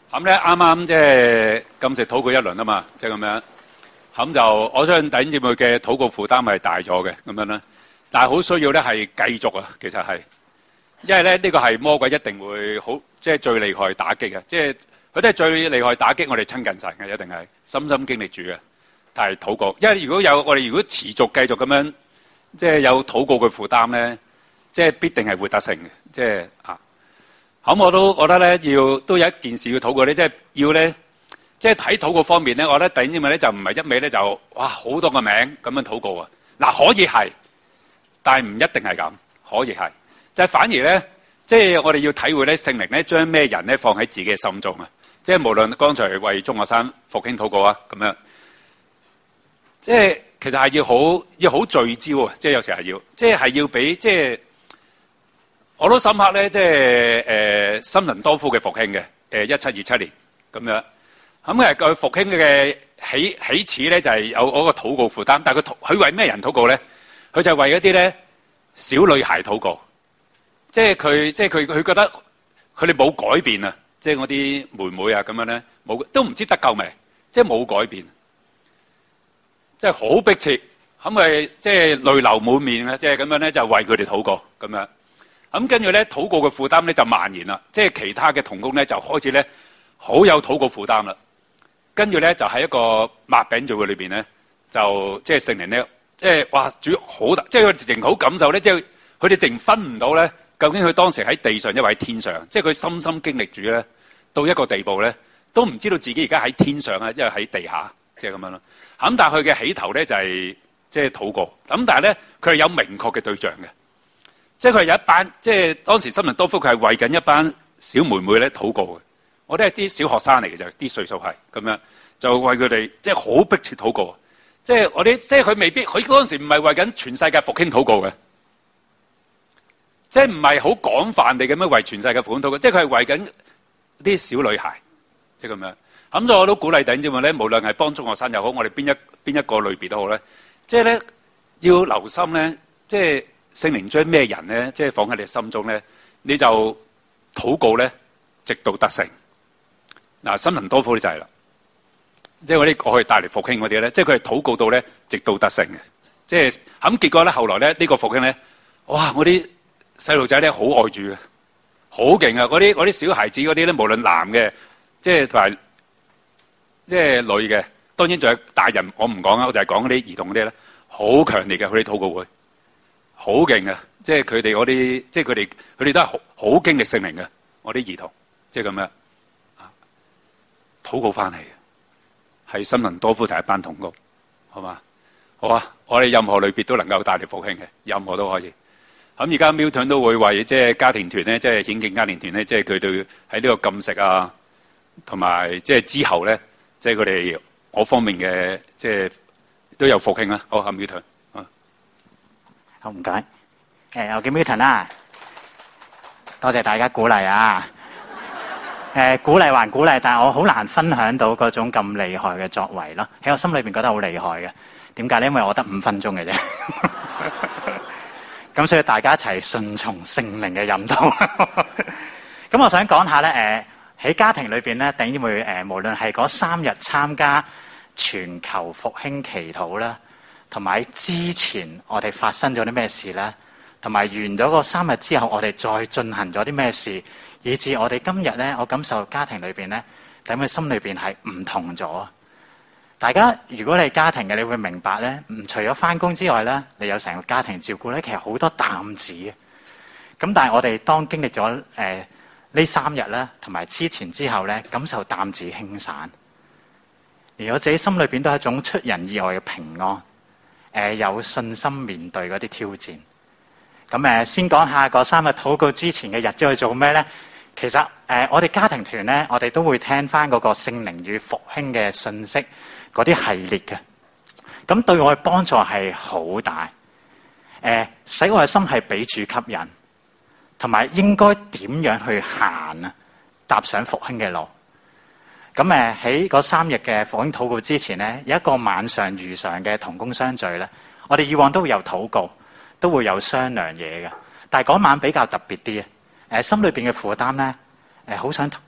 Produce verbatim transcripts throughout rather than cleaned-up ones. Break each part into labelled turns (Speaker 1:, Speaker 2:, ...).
Speaker 1: 咁咧啱啱即係禁食禱告一輪啊嘛，即係咁樣。咁就我相信弟兄姊妹嘅禱告負擔係大咗嘅咁樣啦。但係好需要咧係繼續啊，其實係，因為咧呢、這個係魔鬼一定會好即係最厲害打擊嘅，即係佢都係最厲害打擊我哋親近神嘅，一定係深深經歷主嘅。但係禱告，因為如果有我哋如果持續繼續咁樣即係有禱告嘅負擔咧，即係必定係會得勝嘅，即係啊。咁我都覺得咧，要都有一件事要禱告咧，即係要咧，即係睇禱告方面咧，我覺得第一點咧就唔係一味咧就哇好多個名咁樣禱告啊。嗱，可以係，但係唔一定係咁，可以係，就係反而咧，即係我哋要體會咧聖靈咧將咩人咧放喺自己嘅心中啊。即係無論剛才為中學生復興禱告啊，咁樣，即係其實係要好要好聚焦啊。即係有時係要，即係係要俾即係。我都深刻咧，即係誒森林多夫嘅復興嘅，誒一七二七年咁樣。咁誒佢復興嘅起起始咧就係、是、有嗰個禱告負擔，但係佢佢為咩人禱告咧？佢就係為一啲咧小女孩禱告，即係佢即係佢佢覺得佢哋冇改變啊，即係嗰啲妹妹啊咁樣咧冇都唔知得救未，即係冇改變，即係好迫切，咁咪即係淚流滿面啊！即係咁樣咧就為佢哋禱告咁樣。咁跟住咧，禱告嘅負擔咧就蔓延啦，即係其他嘅同工咧就開始咧好有禱告負擔啦。跟住咧就喺一個擘餅聚會裏邊咧，就即係聖靈咧，即係哇主好大，即係佢哋淨好感受咧，即係佢哋淨分唔到咧，究竟佢當時喺地上，一位喺天上，即係佢深深經歷主咧，到一個地步咧，都唔知道自己而家喺天上啊，因為喺地下，即係咁樣咯。咁但係佢嘅起頭咧就係即係禱告，咁但係咧佢係有明確嘅對象嘅。即係佢係有一班，即係當時森林多夫佢係為緊一班小妹妹咧禱告嘅。我哋係啲小學生嚟嘅，就啲歲數係咁樣，就為佢哋即係好迫切禱告。即係我哋，即係佢未必，佢嗰陣時唔係為緊全世界復興禱告嘅，即係唔係好廣泛地咁樣為全世界復興禱告。即係佢係為緊啲小女孩，即係咁樣。咁所以我都鼓勵弟兄姊妹咧，無論係幫中學生又好，我哋邊一邊一個類別都好咧，即係咧要留心咧，即係。聖靈將咩人咧，即係放喺你心中咧，你就禱告咧，直到得勝。嗱，森林多夫就係啦，即係嗰啲過去帶嚟復興嗰啲咧，即係佢係禱告到咧，直到得勝嘅。即係咁結果咧，後來咧呢、這個復興咧，哇！我啲細路仔咧好愛主嘅，好勁啊！嗰啲嗰啲小孩子嗰啲咧，無論男嘅，即係同埋即係女嘅，當然仲有大人，我唔講啦，我就係講嗰啲兒童嗰啲咧，好強烈嘅佢啲禱告會。好勁啊！即係佢哋嗰啲，即係佢哋，佢哋都係好好經歷聖靈嘅。我啲兒童，即係咁樣啊，禱告翻嚟嘅，係森林多夫第一班同工，好嘛？好啊！我哋任何類別都能夠帶嚟復興嘅，任何都可以。咁而家 Milton 都會為即係家庭團咧，即係顯徑家庭團咧，即係佢哋喺呢個禁食啊，同埋即係之後咧，即係佢哋嗰方面嘅，即係都有復興啦。好，阿 Milton。
Speaker 2: 好唔該，誒我叫 Milton 啦，多謝大家鼓勵啊！誒鼓勵還鼓勵，但係我好難分享到嗰種咁厲害嘅作為咯，喺我心裏邊覺得好厲害嘅。點解咧？因為我得五分鐘嘅啫，咁所以大家一齊順從聖靈嘅引導。咁我想講下咧，誒喺家庭裏邊咧，弟兄姊妹誒，無論係嗰三日參加全球復興祈禱啦。同埋之前我哋發生咗啲咩事咧？同埋完咗嗰三日之後，我哋再進行咗啲咩事，以至我哋今日咧，我感受家庭裏邊咧，咁佢心裏邊係唔同咗。大家如果你係家庭嘅，你會明白咧，唔除咗翻工之外咧，你有成個家庭照顧咧，其實好多擔子嘅。咁但係我哋當經歷咗誒呢三日咧，同埋之前之後咧，感受擔子輕散，而我自己心裏邊都係一種出人意外嘅平安。誒有信心面對嗰啲挑戰。咁誒先講下嗰三日禱告之前嘅日子去做咩咧？其實誒我哋家庭團咧，我哋都會聽翻嗰個聖靈與復興嘅信息嗰啲系列嘅。咁對我嘅幫助係好大。誒使我嘅心係俾主吸引，同埋應該點樣去行啊？踏上復興嘅路。咁誒喺嗰三日嘅復興禱告之前咧，有一個晚上如常嘅同工相聚咧，我哋以往都會有禱告，都會有商量嘢嘅。但係嗰晚比較特別啲啊！誒心裏邊嘅負擔咧，誒好想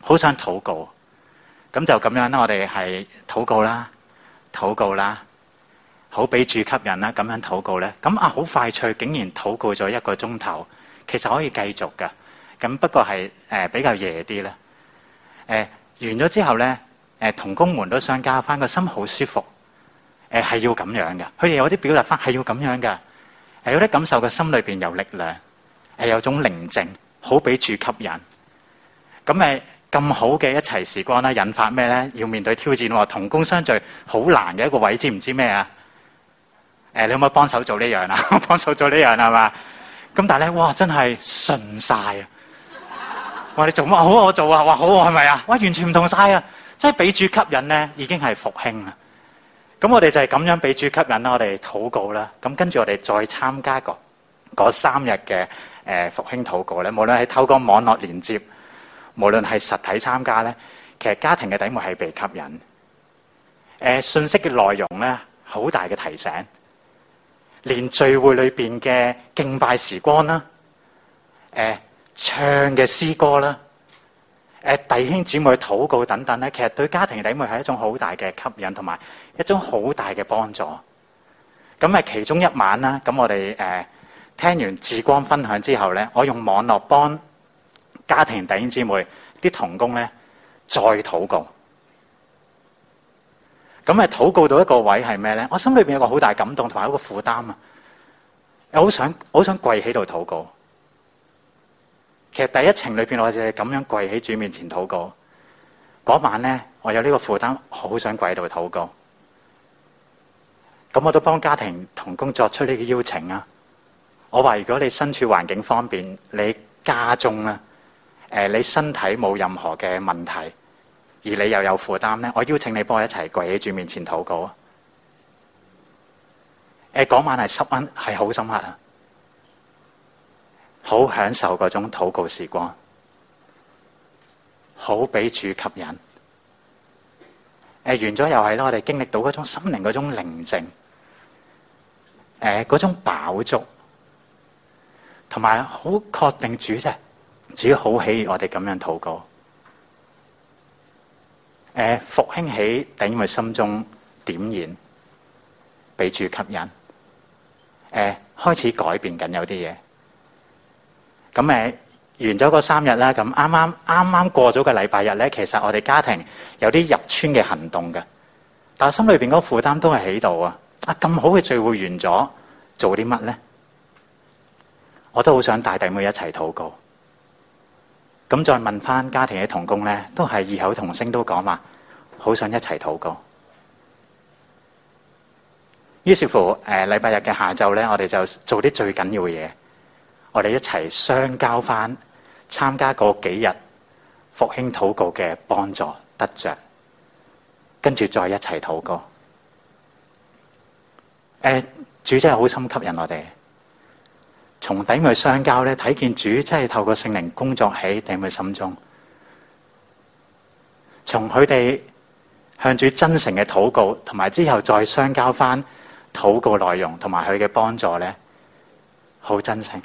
Speaker 2: 好想禱告。咁就咁樣啦，我哋係禱告啦，禱告啦，好俾主吸引啦，咁樣禱告咧。咁啊好快脆，竟然禱告咗一個鐘頭，其實可以繼續噶。咁不過係誒、呃、比較夜啲啦。誒、呃、完咗之後咧，誒同工們都相交翻，個心好舒服。誒、呃、係要咁樣嘅，佢哋有啲表達翻係要咁樣嘅。誒、呃、有啲感受嘅心裏邊有力量，誒、呃、有種寧靜，好俾主吸引。咁誒。咁好嘅一齊時光啦，引發咩咧？要面對挑戰喎，同工相聚好難嘅一個位，知唔知咩啊？誒，你可唔可以幫手做呢樣啊？幫手做呢樣係嘛？咁但係咧，哇，真係順晒啊！哇，你做乜好我做啊？哇，好係咪啊？哇，完全唔同晒啊！即係俾主吸引咧，已經係復興啦。咁我哋就係咁樣俾主吸引啦，我哋禱告啦。咁跟住我哋再參加個嗰三日嘅誒復興禱告咧，無論係透過網絡連接。無論係實體參加咧，其實家庭嘅弟兄係被吸引。誒、呃，信息嘅內容咧，好大嘅提醒。連聚會裏邊嘅敬拜時光啦，誒、呃，唱嘅詩歌啦，誒、呃，弟兄姊妹禱告等等咧，其實對家庭嘅弟兄係一種好大嘅吸引，同埋一種好大嘅幫助。咁誒，其中一晚啦，咁我哋誒、呃、聽完志光分享之後咧，我用網絡幫家庭弟兄姊妹啲同工咧，再禱告。咁誒，禱告到一個位係咩咧？我心裏邊有個好大感動，同埋一個負擔啊！我好想，好想跪喺度禱告。其實第一程裏邊，我就係咁樣跪喺主面前禱告。嗰晚咧，我有呢個負擔，好想跪喺度禱告。咁我都幫家庭同工作出呢個邀請啊！我話如果你身處環境方便，你家中咧。誒、呃，你身體冇任何嘅問題，而你又有負擔咧，我邀請你幫我一齊跪喺主面前禱告啊！誒、呃，嗰晚係十蚊，係好深刻啊，好享受嗰種禱告時光，好俾主吸引。誒、呃，完咗又係啦，我哋經歷到嗰種心靈嗰種寧靜，誒、呃，嗰種飽足，同埋好確定主啫。主好喜悅我哋咁樣禱告，誒、呃、復興起弟兄們心中點燃，俾主吸引，誒、呃、開始改變緊有啲嘢。咁誒、呃、完咗嗰三日啦，咁啱啱啱啱過咗個禮拜日咧，其實我哋家庭有啲入村嘅行動嘅，但係心裏邊嗰個負擔都係喺度啊！啊咁好嘅聚會完咗，做啲乜咧？我都好想帶弟妹一齊禱告。咁再問翻家庭嘅同工咧，都係異口同聲都講話，好想一齊禱告。於是乎，誒、呃、禮拜日嘅下晝咧，我哋就做啲最緊要嘅嘢，我哋一齊相交翻參加嗰幾日復興禱告嘅幫助得着，跟住再一齊禱告。誒、呃，主真係好深吸引我哋。從弟妹相交咧，睇見主真係透過聖靈工作喺弟妹心中。從佢哋向主真誠嘅禱告，同埋之後再相交翻禱告內容，同埋佢嘅幫助咧，好真誠，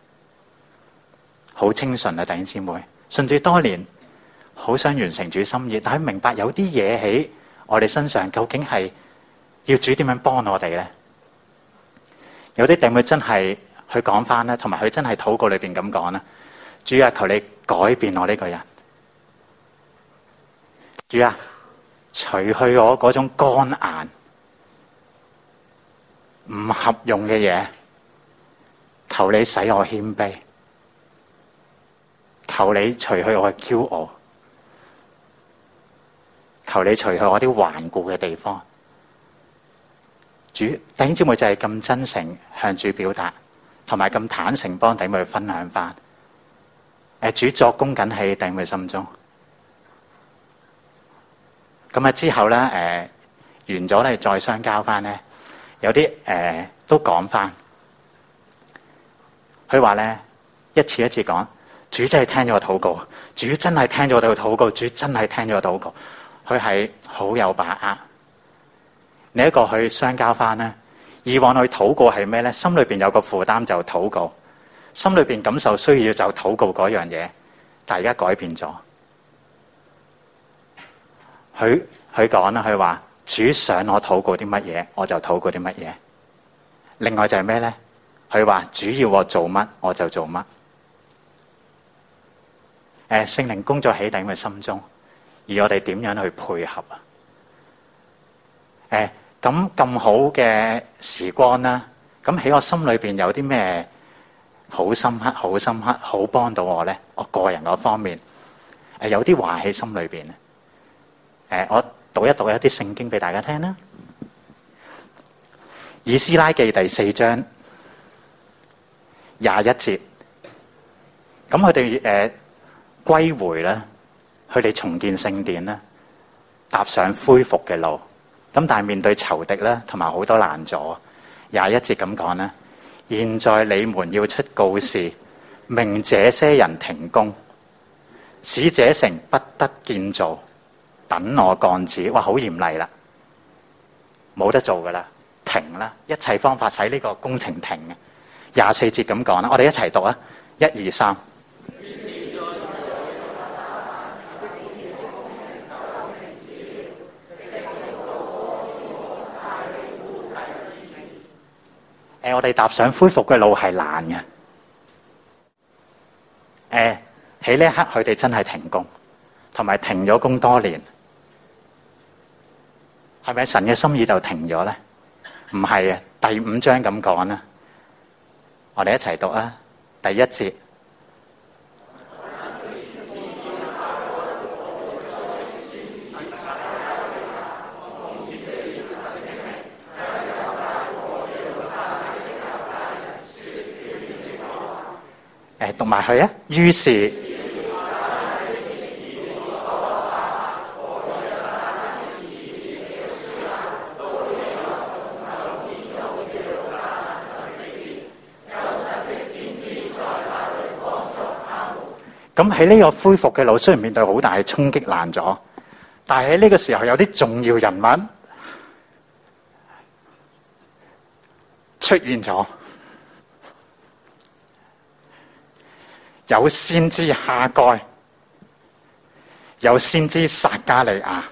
Speaker 2: 好清純啊！弟兄姊妹，信主多年，好想完成主心意，但係明白有啲嘢喺我哋身上，究竟係要主點樣幫我哋咧？有啲弟妹真係。佢講翻咧，同埋佢真係禱告裏邊咁講啦。主啊，求你改變我呢個人。主啊，除去我嗰種乾硬、唔合用嘅嘢。求你使我謙卑。求你除去我嘅驕傲。求你除去我啲頑固嘅地方。主，弟兄姊妹就係咁真誠向主表達。同埋咁坦誠幫弟妹分享翻，誒主作工緊喺弟妹心中。咁啊之後咧，誒、呃、完咗咧再相交翻咧，有啲誒、呃、都講翻。佢話咧一次一次講，主真係聽咗我禱告，主真係聽咗我哋嘅禱告，主真係聽咗我禱告。佢係好有把握。你一個去相交翻咧。以往去禱告係咩咧？心裏邊有個負擔就禱告，心裏邊感受需要就禱告嗰樣嘢，但係而家改變咗。 佢佢講啦，佢話主想我禱告啲乜嘢，我就禱告啲乜嘢。另外就係咩咧？佢話主要我做乜，我就做乜。誒，聖靈工作喺弟兄嘅心中，而我哋點樣去配合啊？誒，咁咁好嘅時光啦，咁喺我心裏邊有啲咩好深刻、好深刻、好幫到我咧？我個人嗰方面，誒有啲話喺心裏邊。誒，我讀一讀一啲聖經俾大家聽啦。以斯拉記第四章廿一節，咁佢哋誒歸回啦，佢哋重建聖殿啦，踏上恢復嘅路。咁但係面對仇敵啦，同埋好多難阻。廿一節咁講啦，現在你們要出告示，命這些人停工，使這城不得建造，等我降旨。哇，好嚴厲啦，冇得做噶啦，停啦，一切方法使呢個工程停嘅。廿四節咁講啦，我哋一齊讀啊，一二三。誒，我哋踏上恢復嘅路係難嘅。誒，喺呢一刻佢哋真係停工，同埋停咗工多年，係咪神嘅心意就停咗咧？唔係啊，第五章咁講啦，我哋一齊讀啊，第一節。誒，讀埋佢啊！於是，咁喺呢個恢復嘅路，雖然面對好大嘅衝擊難阻，但係喺呢個時候有啲重要人物出現咗。有先知哈該，有先知撒迦利亞，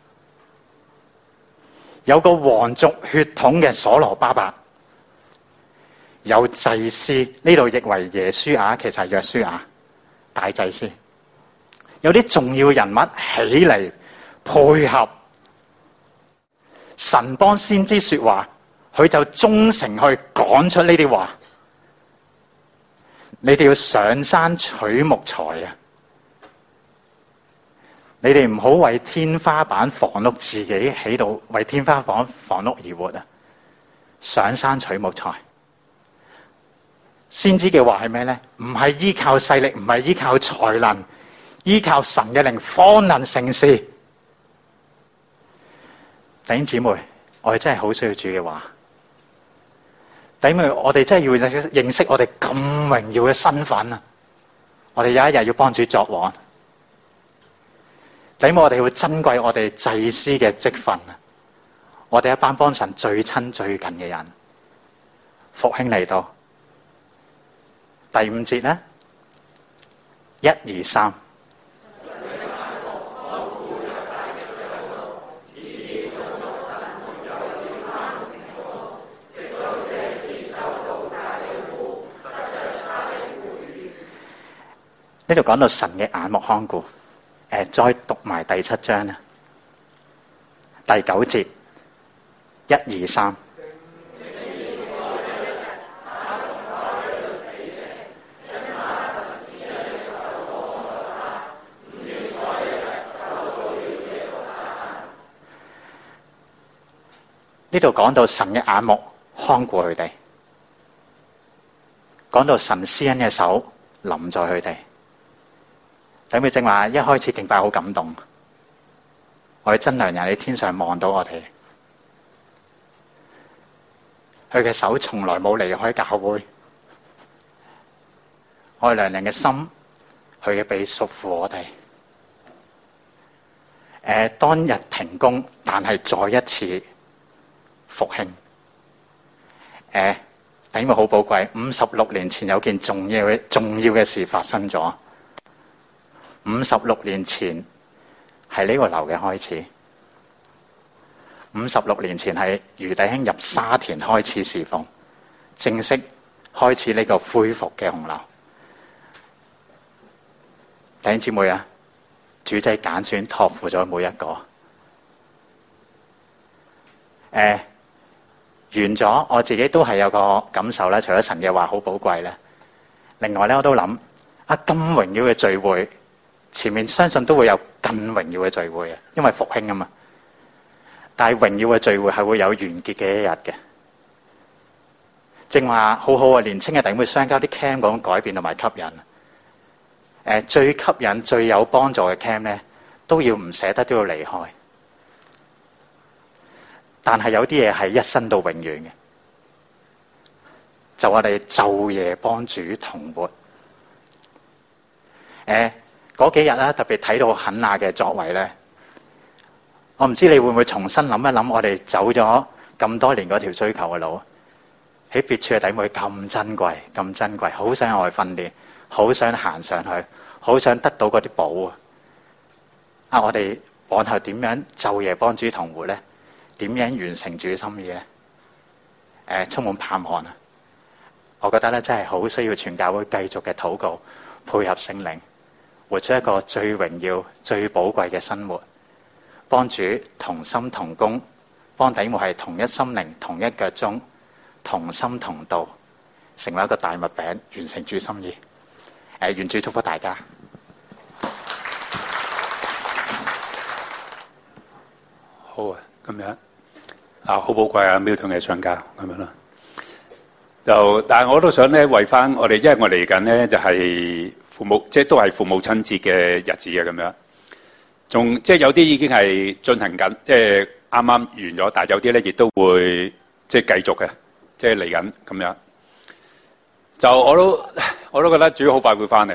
Speaker 2: 有個皇族血統嘅所羅巴伯，有祭司，呢度譯為耶書亞，其實係約書亞大祭司。有啲重要人物起嚟配合神幫先知說話，佢就忠誠去講出呢啲話。你哋要上山取木材啊！你哋唔好為天花板房屋自己喺度為天花板房屋而活啊！上山取木材。先知嘅話係咩咧？唔係依靠勢力，唔係依靠才能，依靠神嘅靈方能成事。弟兄姊妹，我哋真係好需要主嘅話。弟兄姊妹，我哋真係要認識我哋咁榮耀嘅身份啊！我哋有一日要幫主作王。弟兄姊妹，我哋要珍貴我哋祭司嘅職分啊！我哋一班幫神最親最近嘅人，復興嚟到第五節咧，一二三。呢度講到神嘅眼目看顧，誒，再讀埋第七章啦，第九節，一二三。呢度講到神嘅眼目看顧佢哋，講到神施恩嘅手臨在佢哋。睇佢正話一開始敬拜好感動，我哋真良人喺天上望到我哋，佢嘅手從來冇離開教會，我哋良人嘅心，佢嘅臂束縛我哋。誒、呃，當日停工，但係再一次復興。誒、呃，因為好寶貴，五十六年前有件重要嘅重要嘅事發生咗。五十六年前係呢個樓嘅開始， 五十六年前係余弟兄入沙田開始侍奉，正式開始呢個恢復嘅洪流。弟兄姊妹啊，主仔揀選託付咗每一個。誒、呃，完咗，我自己都係有個感受咧。除咗神嘅話好寶貴咧，另外咧我都諗啊，咁榮耀嘅聚會，前面相信都會有更榮耀嘅聚會啊，因為復興啊嘛。但係榮耀嘅聚會係會有完結嘅一日嘅。正話好好啊，年青嘅弟兄會相交啲 cam 嗰種改變同埋吸引。誒，最吸引、最有幫助嘅 cam 咧，都要唔捨得都要離開。但係有啲嘢係一生到永遠嘅，就我哋晝夜幫主同活。誒，嗰幾日咧，特別睇到肯亞嘅作為咧，我唔知你會唔會重新諗一諗，我哋走咗咁多年嗰條追求嘅路，喺別處嘅弟妹咁珍貴、咁珍貴，好想我去訓練，好想行上去，好想得到嗰啲寶啊！啊，我哋往後點樣晝夜幫主同活咧？點樣完成主心意咧？誒、呃，充滿盼望啊！我覺得咧，真係好需要全教會繼續嘅禱告，配合聖靈，活出一個最榮耀、最寶貴嘅生活，幫主同心同工，幫弟兄係同一心靈、同一腳蹤、同心同道，成為一個大麥餅，完成主心意。誒、呃，願主祝福大家。
Speaker 1: 好啊，咁樣啊，好寶貴啊，Milton嘅相交咁樣啦。就但係我都想咧，為翻我哋，因為我嚟緊咧就係、是、父母，即係都係父母親節嘅日子嘅咁樣。仲即係有啲已經係進行緊，即係啱啱完咗，但係有啲咧亦都會即係繼續嘅，即係嚟緊咁樣。就我都我都覺得主好快會翻嚟。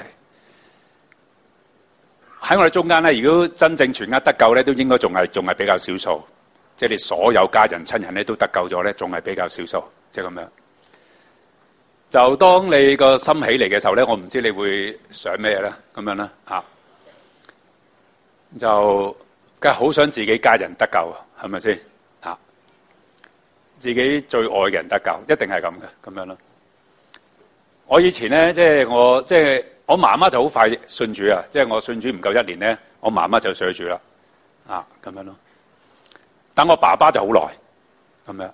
Speaker 1: 喺我哋中間咧，如果真正全家得救咧，都應該仲係仲係比較少數。即係你所有家人親人咧都得救咗咧，仲係比較少數，即係咁樣。就當你個心起嚟嘅時候咧，我唔知你會想咩咧，咁樣啦嚇。就梗係好想自己家人得救，係咪先啊？自己最愛嘅人得救，一定係咁嘅，咁樣咯。我以前咧，即係我即係我媽媽就好快信主啊！即係我信主唔夠一年咧，我媽媽就信主啦，啊咁樣咯。等我爸爸就好耐，咁樣。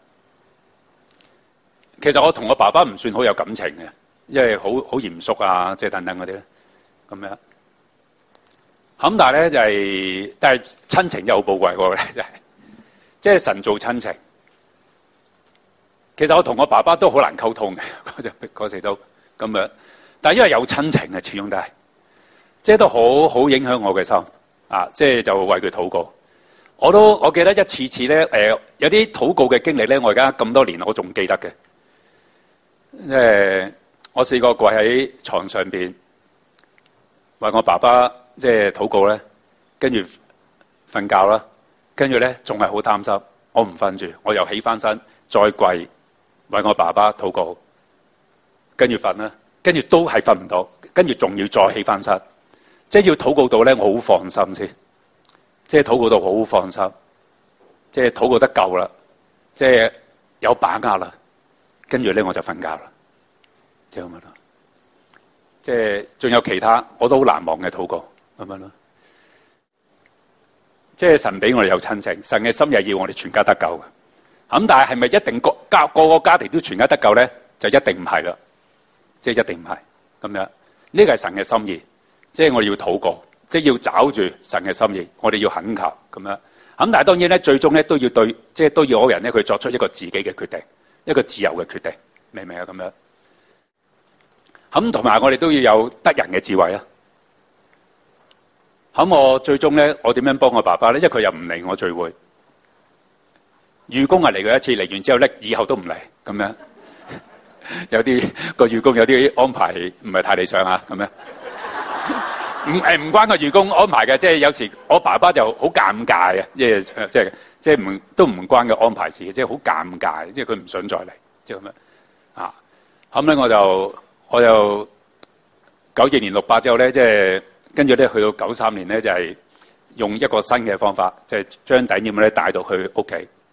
Speaker 1: 其實我同我爸爸唔算好有感情嘅，因為好好嚴肅啊，即係等等嗰啲咧，咁樣。咁但係咧就係、是，但係親情又好寶貴喎，真係。即係神做親情。其實我同我爸爸都好難溝通嘅，嗰陣嗰時都咁樣。但係因為有親情啊，始終都係，即係都好好影響我嘅心啊！即係就為佢禱告。我都我記得一次次咧，誒、呃、有啲禱告嘅經歷咧，我而家咁多年我仲記得嘅。即係我試過跪喺床上邊為我爸爸即係禱告咧，跟住瞓覺啦，跟住咧仲係好擔心，我唔瞓住，我又起翻身再跪為我爸爸禱告，跟住瞓啦，跟住都係瞓唔到，跟住仲要再起翻身，即係要禱告到咧，我好放心先。即係禱告到好放心，即係禱告得夠啦，即係有把握啦，跟住咧我就瞓覺啦，即係咁樣咯。即係仲有其他我都好難忘嘅禱告咁樣咯。即係神俾我哋有親情，神嘅心意要我哋全家得救嘅。咁但係係咪一定個家個個家庭都全家得救咧？就一定唔係啦，即係一定唔係咁樣。呢個係神嘅心意，即係我哋要禱告。即係要找住神嘅心意，我哋要懇求咁樣。咁但係當然咧，最終咧都要對，即係都要嗰個人咧，佢作出一個自己嘅決定，一個自由嘅決定，明唔明啊？咁樣。咁同埋我哋都要有得人嘅智慧啊。咁我最終咧，我點樣幫我爸爸咧？因為佢又唔嚟我聚會，義工係嚟過一次，嚟完之後咧，以後都唔嚟咁樣。有啲個義工有啲安排唔係太理想啊，咁樣。唔誒唔關個義工安排嘅，即係有時我爸爸就好尷尬啊，即係即係即係唔都唔關佢安排事嘅，即係好尷尬，即係佢唔想再嚟，即係咁樣啊。咁咧我就我就九二年六八之後咧，即係跟住咧去到九三年咧，就係用一個新嘅方法，即係將弟兄咧帶到去屋企，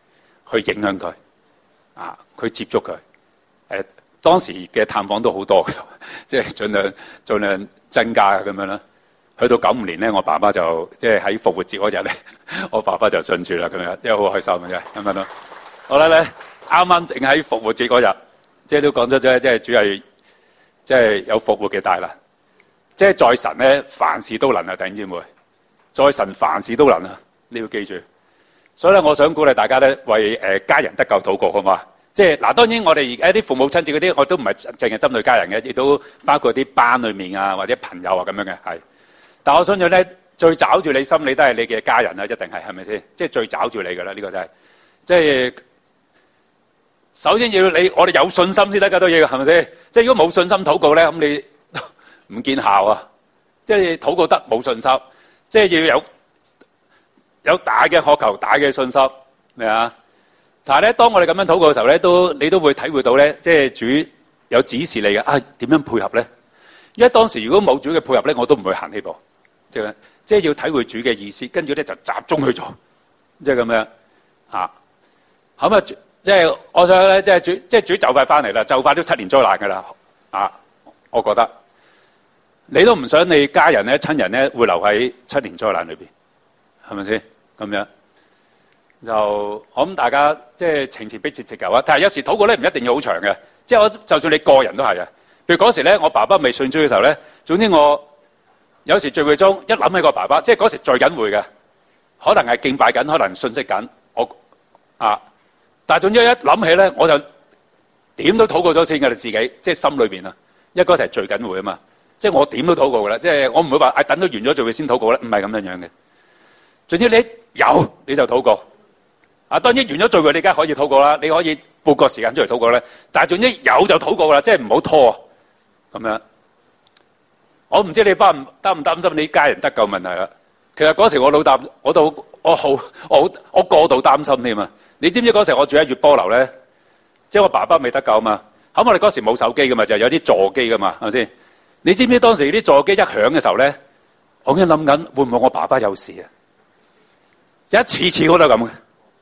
Speaker 1: 去影響佢，啊，去接觸佢。誒、呃，當時嘅探訪都好多嘅，即係盡量盡量增加咁樣啦。去到九五年咧，我爸爸就即係喺復活節嗰日咧，我爸爸就信住啦咁樣，因為好開心嘅啫咁樣咯。我覺得咧，啱啱淨喺復活節嗰日，即係都講咗啫，即係主係即係有復活嘅大能，即係在神咧凡事都能啊，弟兄姊妹，在神凡事都能啊，你要記住。所以咧，我想鼓勵大家咧，為誒家人得救禱告，好嘛？即係嗱，當然我哋而家啲父母親節嗰啲，我都唔係淨係針對家人嘅，亦都包括啲班裏面啊，或者朋友啊咁樣嘅，係。但我相信咧，最找住你心理都係你嘅家人啦，一定係，係咪先？即係最找住你噶啦，呢個真係。即係首先要你，我哋有信心先得噶，都要係咪先？即係如果冇信心禱告咧，咁你唔見效啊！即係你禱告得冇信心，即係要有有大嘅渴求、大嘅信心，明啊？但係咧，當我哋咁樣禱告嘅時候咧，都你都會體會到咧，即係主有指示你嘅啊，點樣配合咧？因為當時如果冇主嘅配合咧，我都唔會行呢步。即係即係要體會主嘅意思，跟住咧就集中去做，即係咁樣啊。咁啊，即係我想咧，即係主，即係主就快翻嚟啦，就快都七年災難噶啦啊！我覺得你都唔想你家人咧、親人咧會留喺七年災難裏邊，係咪先？咁樣就我諗大家即係情詞逼切直求啊！但係有時禱告咧唔一定要好長嘅，即係我就算你個人都係啊。譬如嗰時咧，我爸爸未信主嘅時候咧，總之我。有時聚會中一諗起個爸爸，即係嗰時聚緊會嘅，可能係敬拜緊，可能信息緊，我啊，但係總之一諗起咧，我就點都禱告咗先㗎啦，自己即係心裏邊啊，因為嗰時係聚緊會啊嘛，即係我點都禱告㗎啦，即係我唔會話誒等到完咗聚會先禱告咧，唔係咁樣樣嘅。總之你有你就禱告，啊當然完咗聚會你梗係可以禱告啦，你可以撥個時間出嚟禱告咧，但係總之有就禱告啦，即係唔好拖咁樣。我唔知你擔唔擔唔擔心你家人得救問題啦。其實嗰時我老擔，我都我好我好我過度擔心添啊！你知唔知嗰時我住喺月波樓咧？即係我爸爸未得救嘛。咁我哋嗰時冇手機噶嘛，就有啲座機噶嘛，係咪先？你知唔知當時啲座機一響嘅時候咧，我已經諗緊會唔會我爸爸有事啊？一次次我都咁嘅，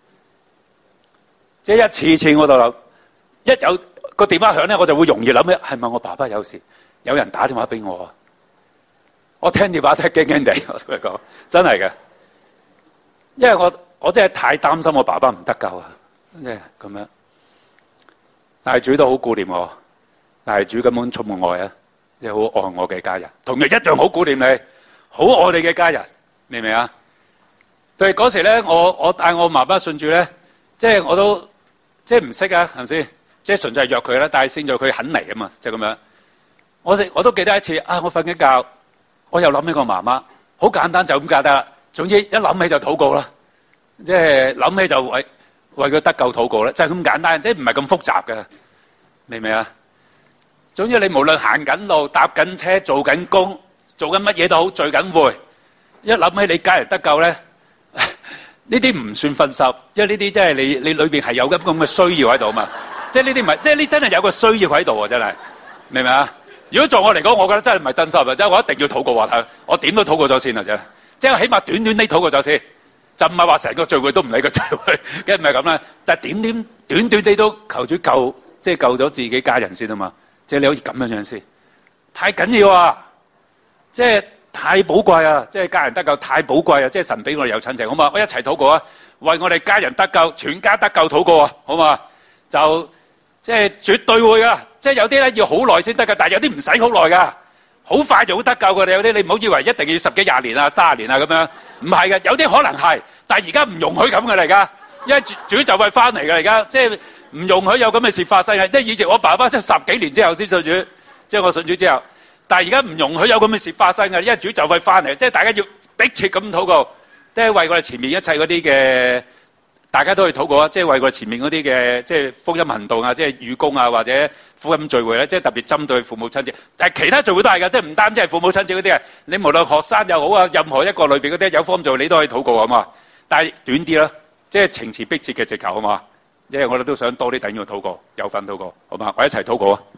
Speaker 1: 即係一次次我都諗，一有個電話響咧，我就會容易諗起係咪我爸爸有事？有人打電話俾我啊！我聽電話聽驚驚地，我同你講，真係嘅，因為我我真係太擔心我爸爸唔得救啊，即係咁樣。但係主都好顧念我，但係主根本充滿愛啊，即係好愛我嘅家人，同樣一樣好顧念你，好愛你嘅家人，明唔明啊？譬如嗰時咧，我我帶我媽媽信主咧，即係我都即係唔識啊，係咪先？即係純粹係約佢啦，但係勝在佢肯嚟啊嘛，就咁樣。我食我都記得一次啊，我瞓緊覺。我又諗起個媽媽，好簡單就咁簡單啦。總之一諗起就禱告啦，即係諗起就為為佢得救禱告啦，就係咁簡單，即係唔係咁複雜嘅，明唔明啊？總之你無論行緊路、搭緊車、做緊工、做緊乜嘢都好，聚緊會，一諗起你家人得救咧，呢啲唔算分心，因為呢啲真係你你裏邊係有咁咁嘅需要喺度嘛。即係呢啲唔係，即係呢真係有個需要喺度啊！真係，明唔明啊？如果在我嚟講，我覺得真係唔係真心啊！即係我一定要禱告話，我點都禱告咗先啊！啫，即係起碼短短啲禱告咗先，就唔係話成個聚會都唔理個聚會，梗係唔係咁啦。但係點點短短啲都求主救，即係救咗自己家人先啊嘛！即係你可以咁樣樣先，太緊要啊！即係太寶貴啊！即係家人得救太寶貴啊！即係神俾我哋有親情，好嘛？我一齊禱告啊！為我哋家人得救，全家得救禱告啊！好嘛？就即係絕對會啊！即係有啲咧要好耐先得㗎，但係有啲唔使好耐㗎，好快就好得救㗎。你有啲你唔好以為一定要十幾廿年啊、三十年啊咁樣，唔係嘅，有啲可能係，但係而家唔容許咁嘅嚟㗎，因為主就快翻嚟㗎而家，即係唔容許有咁嘅事發生嘅。即係以前我爸爸即係十幾年之後先信主，即係我信主之後，但係而家唔容許有咁嘅事發生嘅，因為主就快翻嚟，即係大家要迫切咁禱告，即係為我哋前面一切嗰啲嘅。大家都去禱告啊！即係為過前面嗰啲嘅，即係福音行動啊，即係預工啊，或者福音聚會咧，即係特別針對父母親節。但係其他聚會都係㗎，即係唔單止係父母親節嗰啲啊。你無論學生又好啊，任何一個裏邊嗰啲有福音聚會，你都可以禱告啊嘛。但係短啲啦，即係情詞迫切嘅直求啊嘛。因為我哋都想多啲弟兄禱告，有份禱告，好嘛？我一齊禱告啊！